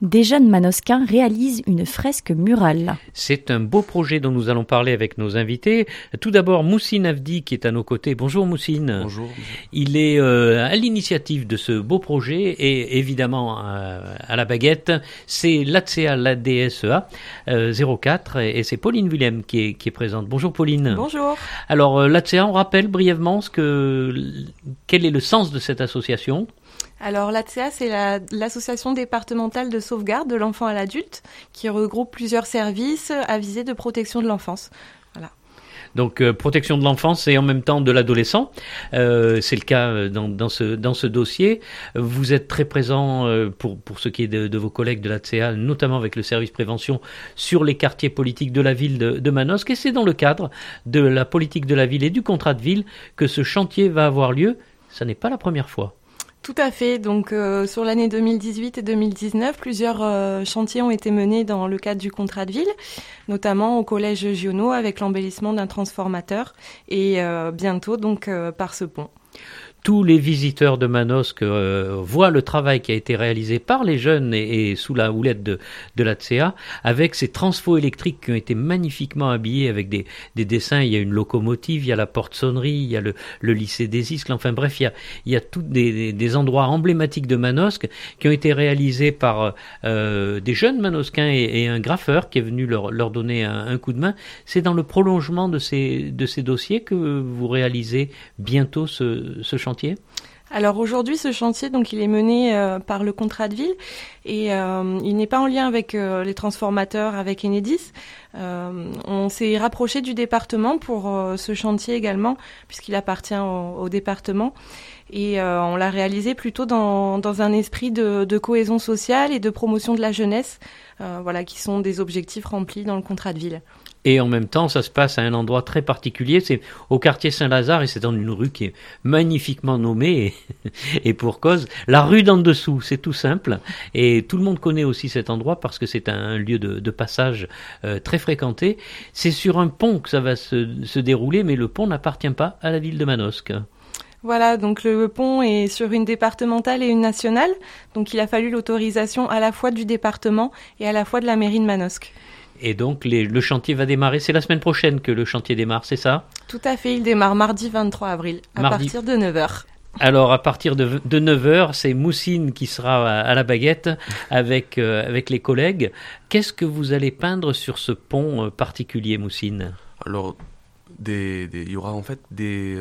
Des jeunes manosquins réalisent une fresque murale. C'est un beau projet dont nous allons parler avec nos invités. Tout d'abord, Moussine Avdi qui est à nos côtés. Bonjour Moussine. Bonjour. Il est à l'initiative de ce beau projet et évidemment à la baguette, c'est l'ADSEA, l'ADSEA 04 et c'est Pauline Willem qui est présente. Bonjour Pauline. Bonjour. Alors l'ADSEA, on rappelle brièvement quel est le sens de cette association ? Alors l'ADSEA, c'est l'association départementale de sauvegarde de l'enfant à l'adulte qui regroupe plusieurs services à visée de protection de l'enfance. Voilà. Donc protection de l'enfance et en même temps de l'adolescent, c'est le cas dans ce dossier. Vous êtes très présent pour ce qui est de vos collègues de l'ADSEA, notamment avec le service prévention sur les quartiers politiques de la ville de Manosque, et c'est dans le cadre de la politique de la ville et du contrat de ville que ce chantier va avoir lieu. Ça n'est pas la première fois. Tout à fait. Donc, sur l'année 2018 et 2019, plusieurs chantiers ont été menés dans le cadre du contrat de ville, notamment au collège Giono avec l'embellissement d'un transformateur et bientôt donc par ce pont. Tous les visiteurs de Manosque voient le travail qui a été réalisé par les jeunes et sous la houlette de l'ADSEA avec ces transfos électriques qui ont été magnifiquement habillés avec des dessins. Il y a une locomotive, il y a la porte-sonnerie, il y a le lycée des Iscles. Enfin bref, il y a tous des endroits emblématiques de Manosque qui ont été réalisés par des jeunes manosquins et un graffeur qui est venu leur donner un coup de main. C'est dans le prolongement de ces dossiers que vous réalisez bientôt ce chantier. Alors aujourd'hui, ce chantier, donc, il est mené par le contrat de ville et il n'est pas en lien avec les transformateurs, avec Enedis. On s'est rapproché du département pour ce chantier également, puisqu'il appartient au département. Et on l'a réalisé plutôt dans un esprit de cohésion sociale et de promotion de la jeunesse, qui sont des objectifs remplis dans le contrat de ville. Et en même temps, ça se passe à un endroit très particulier, c'est au quartier Saint-Lazare, et c'est dans une rue qui est magnifiquement nommée, et pour cause, la rue d'en dessous, c'est tout simple, et tout le monde connaît aussi cet endroit parce que c'est un lieu de passage très fréquenté. C'est sur un pont que ça va se dérouler, mais le pont n'appartient pas à la ville de Manosque. Voilà, donc le pont est sur une départementale et une nationale, donc il a fallu l'autorisation à la fois du département et à la fois de la mairie de Manosque. Et donc le chantier va démarrer, c'est la semaine prochaine que le chantier démarre, c'est ça ? Tout à fait, il démarre mardi 23 avril, à partir de 9h. Alors à partir de 9h, c'est Moussine qui sera à la baguette avec les collègues. Qu'est-ce que vous allez peindre sur ce pont particulier, Moussine ? Alors, il y aura en fait des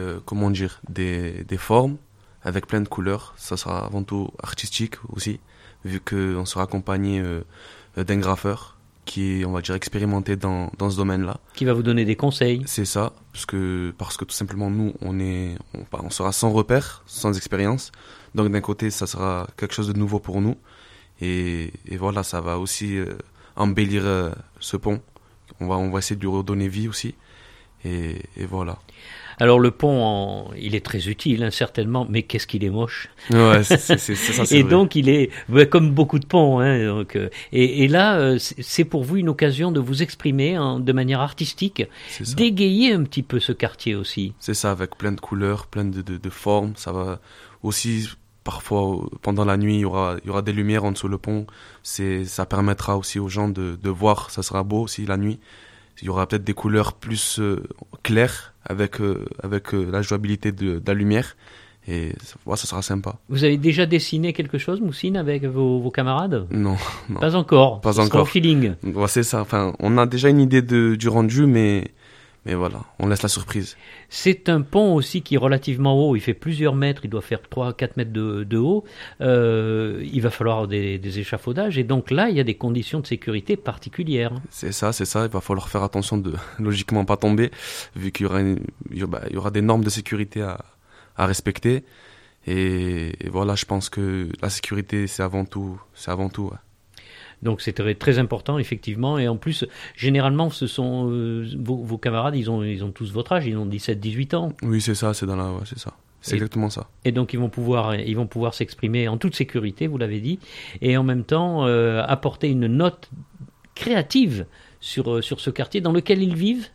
formes avec plein de couleurs. Ça sera avant tout artistique aussi, vu qu'on sera accompagné d'un graffeur qui est, on va dire, expérimenté dans ce domaine-là. Qui va vous donner des conseils. C'est ça, parce que tout simplement, nous, on sera sans repère, sans expérience. Donc d'un côté, ça sera quelque chose de nouveau pour nous. Et voilà, ça va aussi embellir ce pont. On va essayer de lui redonner vie aussi. Et voilà. Alors le pont, il est très utile, certainement, mais qu'est-ce qu'il est moche. Ouais, c'est ça, c'est et vrai. donc il est comme beaucoup de ponts. Donc, et là, c'est pour vous une occasion de vous exprimer de manière artistique, d'égayer un petit peu ce quartier aussi. C'est ça, avec plein de couleurs, plein de formes. Ça va aussi, parfois, pendant la nuit, il y aura des lumières en dessous le pont. Ça permettra aussi aux gens de voir, ça sera beau aussi la nuit. Il y aura peut-être des couleurs plus claires avec la jouabilité de la lumière et ça sera sympa. Vous avez déjà dessiné quelque chose, Moussine, avec vos camarades ? Non. Pas encore. Pas encore. Au feeling. Ouais, c'est ça. Enfin, on a déjà une idée du rendu, mais voilà, on laisse la surprise. C'est un pont aussi qui est relativement haut, il fait plusieurs mètres, il doit faire 3-4 mètres de haut. Il va falloir des échafaudages et donc là, il y a des conditions de sécurité particulières. C'est ça, il va falloir faire attention de logiquement pas tomber, vu qu'il y aura des normes de sécurité à respecter. Et voilà, je pense que la sécurité, c'est avant tout. Ouais. Donc c'est très important effectivement, et en plus généralement ce sont vos camarades, ils ont tous votre âge, ils ont 17-18 ans. Oui, c'est ça, c'est ça. C'est exactement ça. Et donc ils vont pouvoir s'exprimer en toute sécurité, vous l'avez dit, et en même temps apporter une note créative sur ce quartier dans lequel ils vivent, c'est ça ?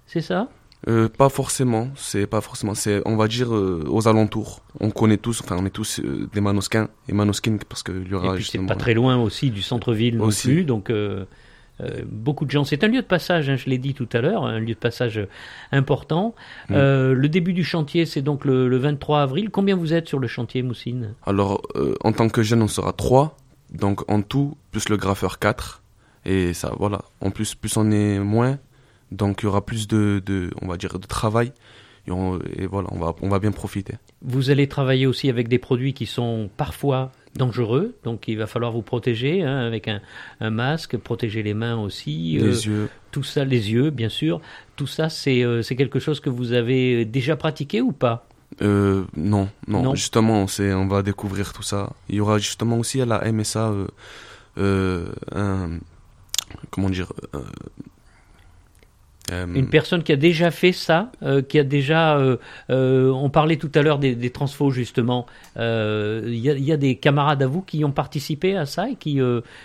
Pas forcément, c'est, on va dire, aux alentours. On connaît tous, on est tous des Manosquins et Manosquines, parce qu'il y aura Et puis justement... c'est pas très loin aussi du centre-ville non Aussi. plus, donc beaucoup de gens. C'est un lieu de passage, hein, je l'ai dit tout à l'heure, un lieu de passage important. Le début du chantier, c'est donc le 23 avril. Combien vous êtes sur le chantier, Moussine? Alors, en tant que jeune, on sera 3, donc en tout, plus le graffeur 4. Et ça, voilà. En plus on est moins, donc il y aura plus on va dire, de travail. Et voilà, on va bien profiter. Vous allez travailler aussi avec des produits qui sont parfois dangereux, donc il va falloir vous protéger, hein, avec un masque, protéger les mains aussi. Les yeux. Tout ça, les yeux, bien sûr. Tout ça, c'est quelque chose que vous avez déjà pratiqué ou pas? Non. Justement, on va découvrir tout ça. Il y aura justement aussi à la MSA comment dire, une personne qui a déjà fait ça, qui a déjà... on parlait tout à l'heure des transfos, justement. Il y a des camarades à vous qui ont participé à ça et qui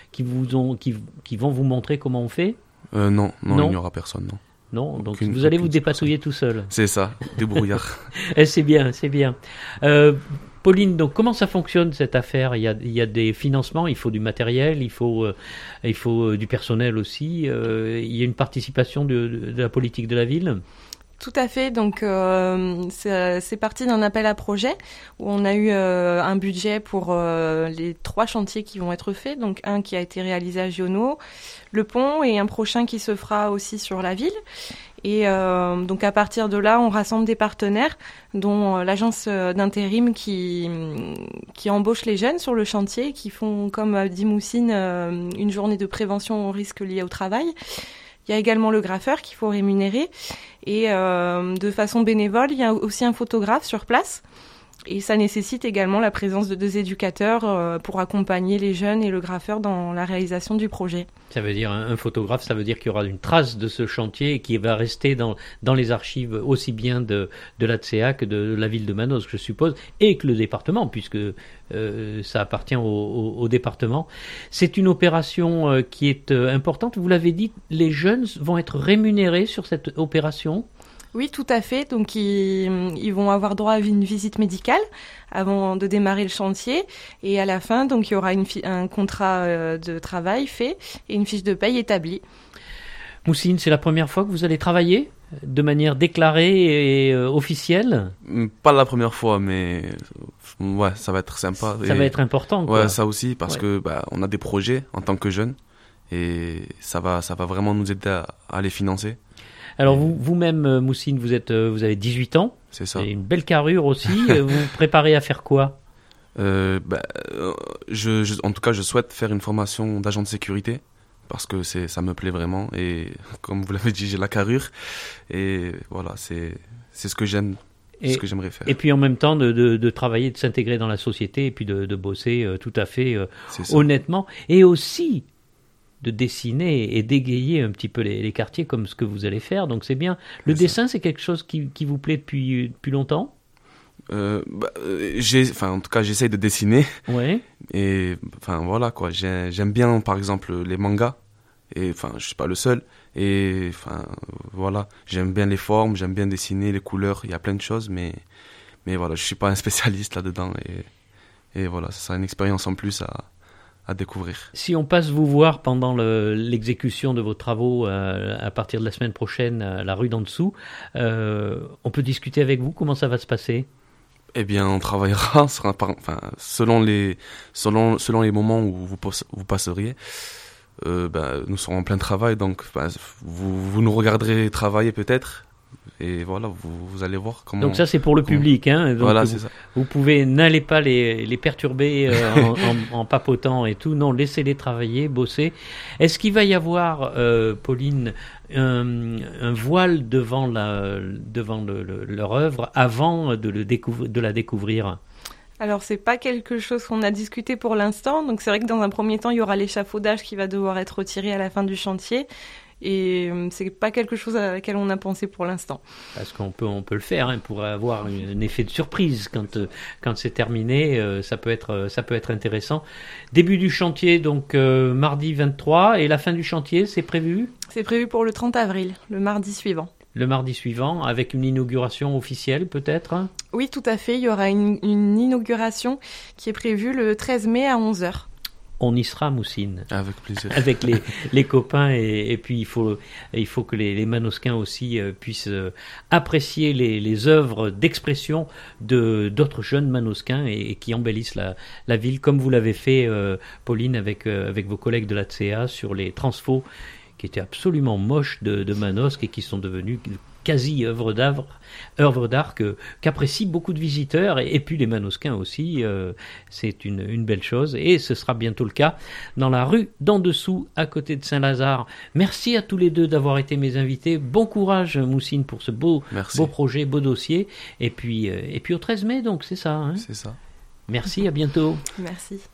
vont vous montrer comment on fait? Non, il n'y aura personne, non. Non, donc vous allez vous dépatouiller tout seul. C'est ça, débrouillard. C'est bien, c'est bien. Pauline, donc comment ça fonctionne cette affaire? Il y a des financements, il faut du matériel, il faut du personnel aussi. Il y a une participation de la politique de la ville? Tout à fait. Donc, c'est parti d'un appel à projet où on a eu un budget pour les 3 chantiers qui vont être faits. Donc, un qui a été réalisé à Giono, le pont, et un prochain qui se fera aussi sur la ville. Et donc, à partir de là, on rassemble des partenaires, dont l'agence d'intérim qui embauche les jeunes sur le chantier, qui font, comme dit Moussine, une journée de prévention aux risques liés au travail. Il y a également le graffeur qu'il faut rémunérer. Et de façon bénévole, il y a aussi un photographe sur place. Et ça nécessite également la présence de 2 éducateurs pour accompagner les jeunes et le graffeur dans la réalisation du projet. Ça veut dire un photographe, ça veut dire qu'il y aura une trace de ce chantier et qui va rester dans les archives aussi bien de l'ATSEA que de la ville de Manosque, je suppose, et que le département, puisque ça appartient au département. C'est une opération qui est importante. Vous l'avez dit, les jeunes vont être rémunérés sur cette opération? Oui, tout à fait. Donc, ils vont avoir droit à une visite médicale avant de démarrer le chantier. Et à la fin, donc, il y aura un contrat de travail fait et une fiche de paye établie. Moussine, c'est la première fois que vous allez travailler de manière déclarée et officielle? Pas la première fois, mais ouais, ça va être sympa. Ça va être important, quoi. Ouais, ça aussi, parce que on a des projets en tant que jeunes et ça va vraiment nous aider à les financer. Alors vous-même, Moussine, vous avez 18 ans. C'est ça. Et une belle carrure aussi. Vous vous préparez à faire quoi? En tout cas, je souhaite faire une formation d'agent de sécurité parce que ça me plaît vraiment. Et comme vous l'avez dit, j'ai la carrure. Et voilà, c'est ce que j'aime. Ce que j'aimerais faire. Et puis en même temps de travailler, de s'intégrer dans la société et puis de bosser tout à fait honnêtement. Et aussi de dessiner et d'égayer un petit peu les quartiers comme ce que vous allez faire, donc c'est bien. Le dessin, c'est quelque chose qui vous plaît depuis longtemps? En tout cas, j'essaye de dessiner. Ouais. Et voilà quoi. J'aime bien, par exemple, les mangas. Et je suis pas le seul. Et voilà, j'aime bien les formes, j'aime bien dessiner les couleurs. Il y a plein de choses, mais voilà, je suis pas un spécialiste là-dedans. Et voilà, ça sera une expérience en plus à découvrir. Si on passe vous voir pendant l'exécution de vos travaux à partir de la semaine prochaine à la rue d'en dessous, on peut discuter avec vous? Comment ça va se passer? Eh bien, on travaillera selon les moments où vous passeriez. Nous serons en plein travail, donc vous nous regarderez travailler peut-être. Et voilà, vous allez voir comment... Donc ça, c'est pour le public, hein. Donc voilà, c'est ça. Vous pouvez, n'allez pas les perturber en papotant et tout. Non, laissez-les travailler, bosser. Est-ce qu'il va y avoir, Pauline, un voile devant leur œuvre avant de la découvrir? Alors, c'est pas quelque chose qu'on a discuté pour l'instant. Donc, c'est vrai que dans un premier temps, il y aura l'échafaudage qui va devoir être retiré à la fin du chantier. Et c'est pas quelque chose à laquelle on a pensé pour l'instant. Parce qu'on peut le faire, hein, pour avoir un effet de surprise quand c'est terminé, ça peut être intéressant. Début du chantier, donc mardi 23, et la fin du chantier, c'est prévu? C'est prévu pour le 30 avril, le mardi suivant. Le mardi suivant, avec une inauguration officielle peut-être, hein? Oui, tout à fait. Il y aura une inauguration qui est prévue le 13 mai à 11h. On y sera, Moussine. Avec plaisir. Avec les copains, et puis il faut que les Manosquins aussi puissent apprécier les œuvres d'expression d'autres jeunes Manosquins et qui embellissent la ville, comme vous l'avez fait, Pauline, avec vos collègues de l'ATSEA sur les transfos qui étaient absolument moches de Manosque et qui sont devenus quasi œuvres d'art qu'apprécient beaucoup de visiteurs et puis les Manosquins aussi. C'est une belle chose et ce sera bientôt le cas dans la rue d'en dessous à côté de Saint-Lazare. Merci à tous les deux d'avoir été mes invités. Bon courage, Moussine, pour ce beau projet, beau dossier, et puis au 13 mai, donc c'est ça, hein? C'est ça. Merci, à bientôt. Merci.